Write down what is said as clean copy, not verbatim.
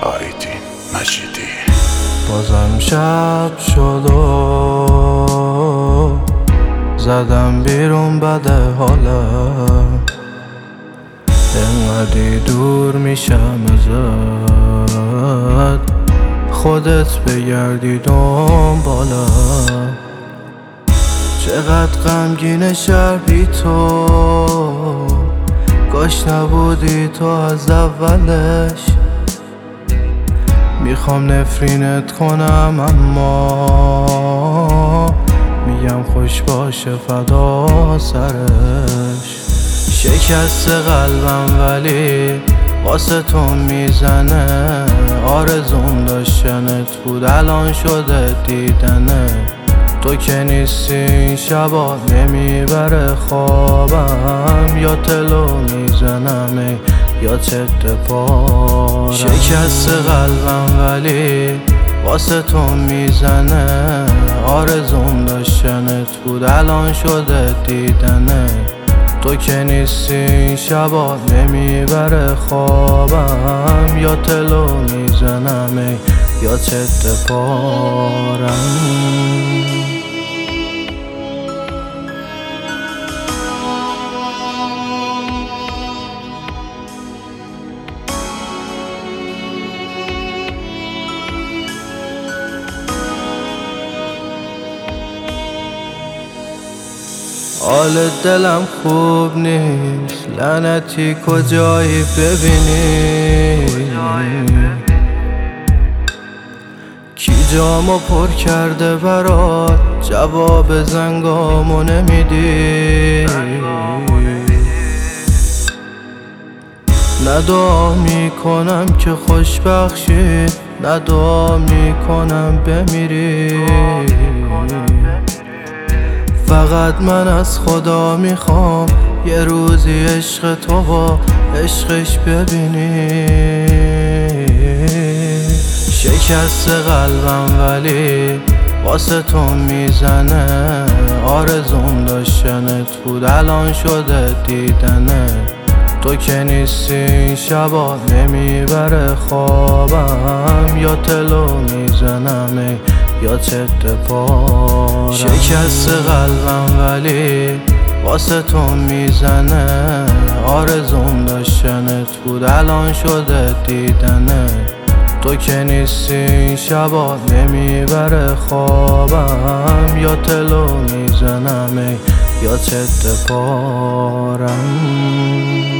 آیدین مجیدی. بازم شب شد و زدم بیرون بده حالم، انقدی دور میشم ازت، خودت بگردی دنبالم. چقدر غمگین شهر بی تو، کاش نبودی تو از اولش. میخوام نفرینت کنم اما میگم خوش باشه فدا سرش. شکست قلبم ولی واسه تو میزنه، آرزوم داشتنت بود الان شده دیدنه. تو که نیستی این شبا نمیبره خوابم، یا تلو میزنم ای یا چت پارم. شکست قلبم ولی واسه تو میزنه، آرزوم داشتنت بود الان شده دیدنه. تو که نیستی این شبا نمیبره خوابم، یا تلو میزنم ای یا چت پارم. حال دلم خوب نیست، لعنتی کجایی ببینی؟ کی جامو پر کرده برات، جواب زنگامو نمیدی؟ نه دعا میکنم که خوش بخشی، نه دعا میکنم بمیری. فقط من از خدا میخوام یه روزی عشق تو با عشقش ببینی. شکست قلبم ولی واسه تو میزنه، آرزوم داشتنت بود الان شده دیدنه. تو که نیستی این شبا نمیبره خوابم، یا تلو میزنم ای یا چت پارم. شکست قلبم ولی واسه تو میزنه، آرزوم داشتنت بود الان شده دیدنه. تو که نیستی این شبا نمیبره خوابم، یا تلو میزنم ای یا چت پارم.